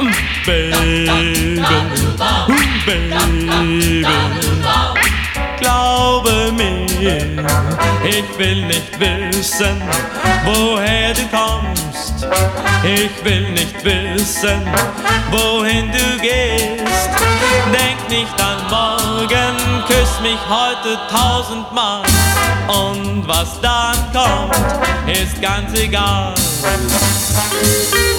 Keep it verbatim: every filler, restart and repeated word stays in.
Baby, Baby, glaube mir, ich will nicht wissen, woher du kommst. Ich will nicht wissen, wohin du gehst. Denk nicht an morgen, küss mich heute tausendmal. Und was dann kommt, ist ganz egal.